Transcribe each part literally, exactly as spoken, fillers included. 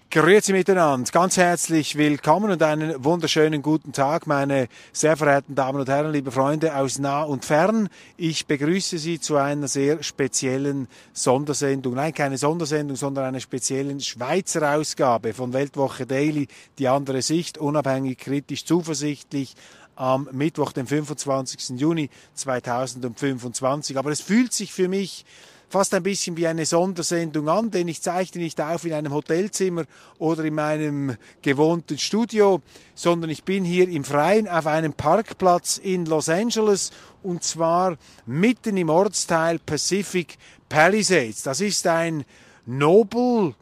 Grüezi miteinander, ganz herzlich willkommen und einen wunderschönen guten Tag, meine sehr verehrten Damen und Herren, liebe Freunde aus nah und fern. Ich begrüße Sie zu einer sehr speziellen Sondersendung, nein, keine Sondersendung, sondern einer speziellen Schweizer Ausgabe von Weltwoche Daily, die andere Sicht, unabhängig, kritisch, zuversichtlich, am Mittwoch, den fünfundzwanzigsten Juni zweitausendfünfundzwanzig. Aber es fühlt sich für mich fast ein bisschen wie eine Sondersendung an, denn ich zeichne nicht auf in einem Hotelzimmer oder in meinem gewohnten Studio, sondern ich bin hier im Freien auf einem Parkplatz in Los Angeles und zwar mitten im Ortsteil Pacific Palisades. Das ist ein Nobel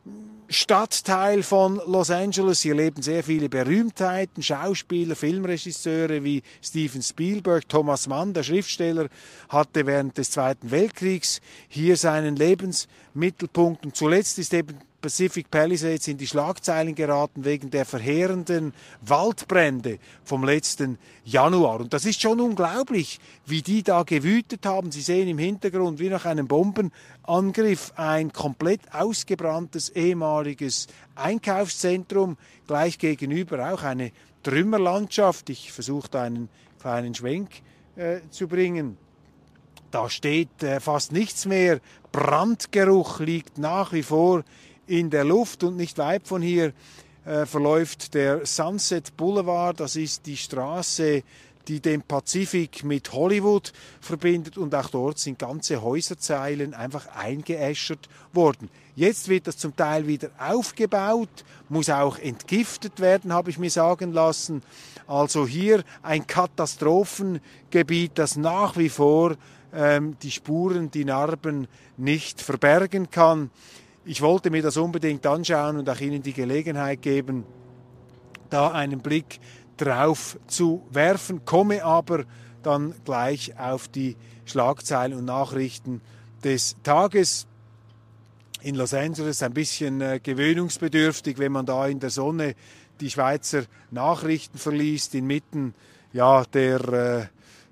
Stadtteil von Los Angeles. Hier leben sehr viele Berühmtheiten, Schauspieler, Filmregisseure wie Steven Spielberg. Thomas Mann, der Schriftsteller, hatte während des Zweiten Weltkriegs hier seinen Lebensmittelpunkt. Und zuletzt ist eben Pacific Palisades in die Schlagzeilen geraten wegen der verheerenden Waldbrände vom letzten Januar. Und das ist schon unglaublich, wie die da gewütet haben. Sie sehen im Hintergrund wie nach einem Bombenangriff ein komplett ausgebranntes ehemaliges Einkaufszentrum, gleich gegenüber auch eine Trümmerlandschaft. Ich versuche da einen kleinen Schwenk äh, zu bringen. Da steht äh, fast nichts mehr. Brandgeruch liegt nach wie vor in der Luft und nicht weit von hier äh, verläuft der Sunset Boulevard. Das ist die Straße, die den Pazifik mit Hollywood verbindet, und auch dort sind ganze Häuserzeilen einfach eingeäschert worden. Jetzt wird das zum Teil wieder aufgebaut, muss auch entgiftet werden, habe ich mir sagen lassen. Also hier ein Katastrophengebiet, das nach wie vor ähm, die Spuren, die Narben nicht verbergen kann. Ich wollte mir das unbedingt anschauen und auch Ihnen die Gelegenheit geben, da einen Blick drauf zu werfen, komme aber dann gleich auf die Schlagzeilen und Nachrichten des Tages. In Los Angeles ein bisschen äh, gewöhnungsbedürftig, wenn man da in der Sonne die Schweizer Nachrichten verliest, inmitten ja, der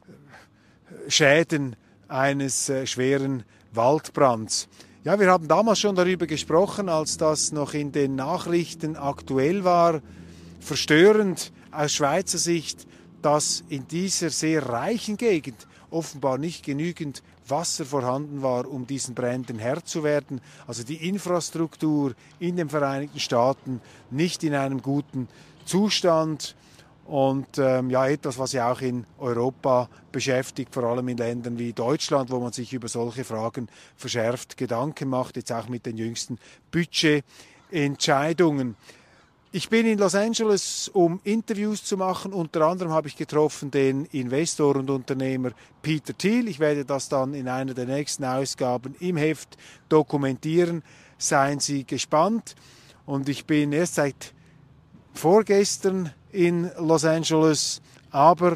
äh, Schäden eines äh, schweren Waldbrands. Ja, wir haben damals schon darüber gesprochen, als das noch in den Nachrichten aktuell war. Verstörend aus Schweizer Sicht, dass in dieser sehr reichen Gegend offenbar nicht genügend Wasser vorhanden war, um diesen Bränden Herr zu werden. Also die Infrastruktur in den Vereinigten Staaten nicht in einem guten Zustand. Und ähm, ja, etwas, was ja auch in Europa beschäftigt, vor allem in Ländern wie Deutschland, wo man sich über solche Fragen verschärft Gedanken macht, jetzt auch mit den jüngsten Budgetentscheidungen. Ich bin in Los Angeles, um Interviews zu machen. Unter anderem habe ich getroffen den Investor und Unternehmer Peter Thiel. Ich werde das dann in einer der nächsten Ausgaben im Heft dokumentieren. Seien Sie gespannt. Und ich bin erst seit vorgestern in Los Angeles, aber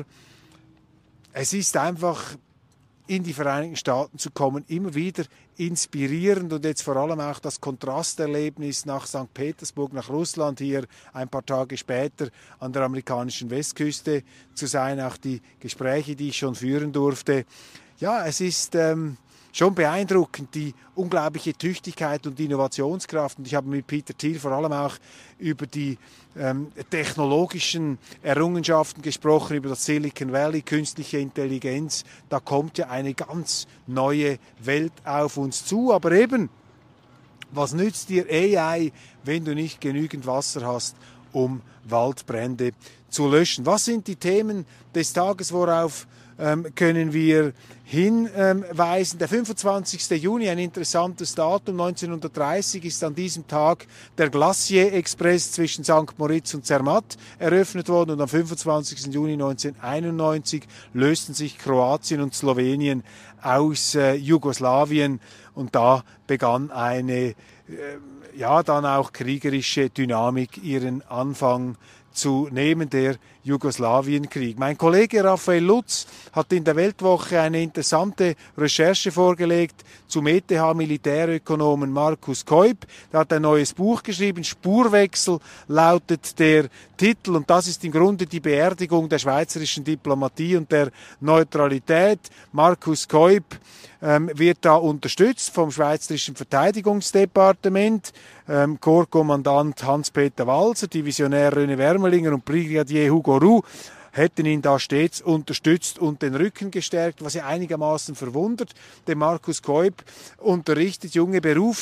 es ist einfach, in die Vereinigten Staaten zu kommen, immer wieder inspirierend, und jetzt vor allem auch das Kontrasterlebnis nach Sankt Petersburg, nach Russland, hier ein paar Tage später an der amerikanischen Westküste zu sein, auch die Gespräche, die ich schon führen durfte. Ja, es ist ähm, schon beeindruckend, die unglaubliche Tüchtigkeit und Innovationskraft. Und ich habe mit Peter Thiel vor allem auch über die ähm, technologischen Errungenschaften gesprochen, über das Silicon Valley, künstliche Intelligenz. Da kommt ja eine ganz neue Welt auf uns zu. Aber eben, was nützt dir A I, wenn du nicht genügend Wasser hast, um Waldbrände zu löschen? Was sind die Themen des Tages, worauf ähm, können wir hinweisen? Der fünfundzwanzigsten Juni, ein interessantes Datum, neunzehnhundertdreißig ist an diesem Tag der Glacier Express zwischen Sankt Moritz und Zermatt eröffnet worden, und am fünfundzwanzigsten Juni neunzehnhunderteinundneunzig lösten sich Kroatien und Slowenien aus äh, Jugoslawien, und da begann eine äh, ja dann auch kriegerische Dynamik ihren Anfang zu nehmen, der Jugoslawienkrieg. Mein Kollege Raphael Lutz hat in der Weltwoche eine interessante Recherche vorgelegt zum E T H-Militärökonomen Markus Keup. Er hat ein neues Buch geschrieben, Spurwechsel lautet der Titel, und das ist im Grunde die Beerdigung der schweizerischen Diplomatie und der Neutralität. Markus Keup ähm, wird da unterstützt vom Schweizerischen Verteidigungsdepartement. Ähm, Korpskommandant Hans-Peter Walser, Divisionär René Wermelinger und Brigadier Hugo Roux hätten ihn da stets unterstützt und den Rücken gestärkt, was ja einigermaßen verwundert. Denn Markus Keup unterrichtet junge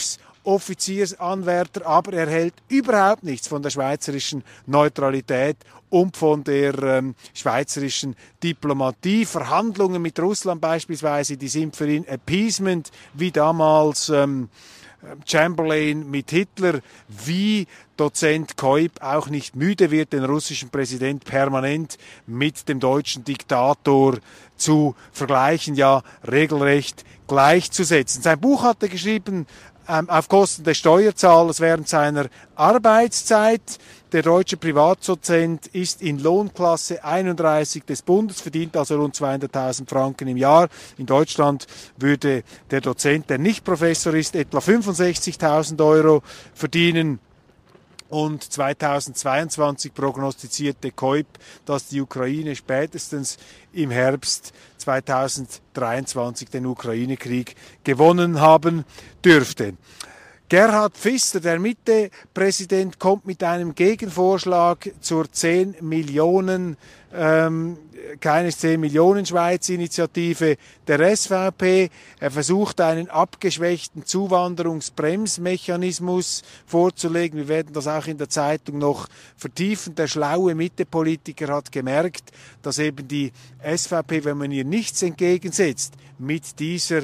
Berufsoffiziersanwärter, aber er hält überhaupt nichts von der schweizerischen Neutralität und von der ähm, schweizerischen Diplomatie. Verhandlungen mit Russland beispielsweise, die sind für ihn Appeasement, wie damals ähm, Chamberlain mit Hitler, wie Dozent Keup auch nicht müde wird, den russischen Präsident permanent mit dem deutschen Diktator zu vergleichen, ja regelrecht gleichzusetzen. Sein Buch hat er geschrieben ähm, auf Kosten des Steuerzahlers während seiner Arbeitszeit. Der deutsche Privatdozent ist in Lohnklasse einunddreißig des Bundes, verdient also rund zweihunderttausend Franken im Jahr. In Deutschland würde der Dozent, der nicht Professor ist, etwa fünfundsechzigtausend Euro verdienen. Und zweitausendzweiundzwanzig prognostizierte Keup, dass die Ukraine spätestens im Herbst zweitausenddreiundzwanzig den Ukraine-Krieg gewonnen haben dürfte. Gerhard Pfister, der Mitte-Präsident, kommt mit einem Gegenvorschlag zur zehn Millionen, ähm, keine zehn Millionen Schweiz-Initiative der S V P. Er versucht, einen abgeschwächten Zuwanderungsbremsmechanismus vorzulegen. Wir werden das auch in der Zeitung noch vertiefen. Der schlaue Mitte-Politiker hat gemerkt, dass eben die S V P, wenn man ihr nichts entgegensetzt, mit dieser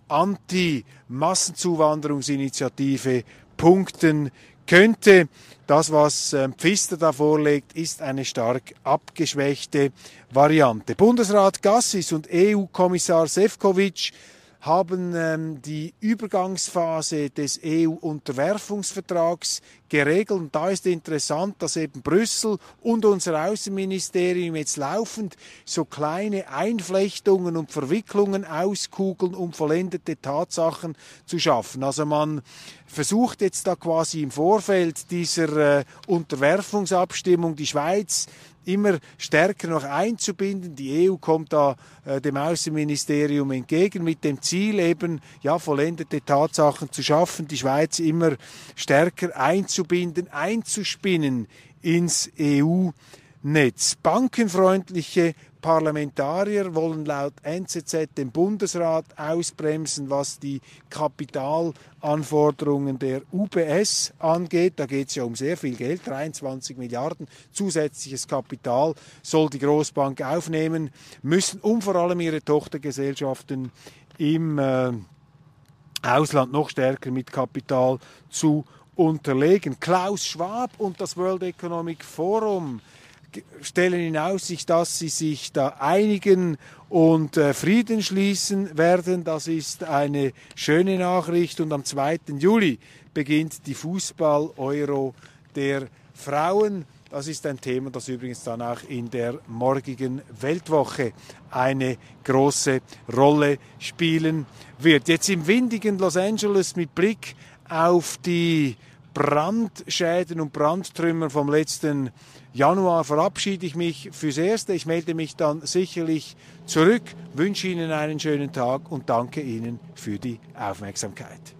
Anti-Massenzuwanderungsinitiative punkten könnte. Das, was äh, Pfister da vorlegt, ist eine stark abgeschwächte Variante. Bundesrat Gassis und E U-Kommissar Šefčovič haben ähm, die Übergangsphase des E U-Unterwerfungsvertrags geregelt. Und da ist interessant, dass eben Brüssel und unser Außenministerium jetzt laufend so kleine Einflechtungen und Verwicklungen auskugeln, um vollendete Tatsachen zu schaffen. Also man versucht jetzt da quasi im Vorfeld dieser äh, Unterwerfungsabstimmung die Schweiz immer stärker noch einzubinden. Die E U kommt da äh, dem Außenministerium entgegen mit dem Ziel eben, ja, vollendete Tatsachen zu schaffen, die Schweiz immer stärker einzubinden, einzuspinnen ins E U-Netz. Bankenfreundliche Parlamentarier wollen laut N Z Z den Bundesrat ausbremsen, was die Kapitalanforderungen der U B S angeht. Da geht es ja um sehr viel Geld, dreiundzwanzig Milliarden zusätzliches Kapital soll die Großbank aufnehmen müssen, um vor allem ihre Tochtergesellschaften im äh, Ausland noch stärker mit Kapital zu unterlegen. Klaus Schwab und das World Economic Forum stellen in Aussicht, dass sie sich da einigen und äh, Frieden schließen werden. Das ist eine schöne Nachricht. Und am zweiten Juli beginnt die Fußball-Euro der Frauen. Das ist ein Thema, das übrigens dann auch in der morgigen Weltwoche eine große Rolle spielen wird. Jetzt im windigen Los Angeles mit Blick auf die Brandschäden und Brandtrümmer vom letzten Januar verabschiede ich mich fürs Erste. Ich melde mich dann sicherlich zurück, wünsche Ihnen einen schönen Tag und danke Ihnen für die Aufmerksamkeit.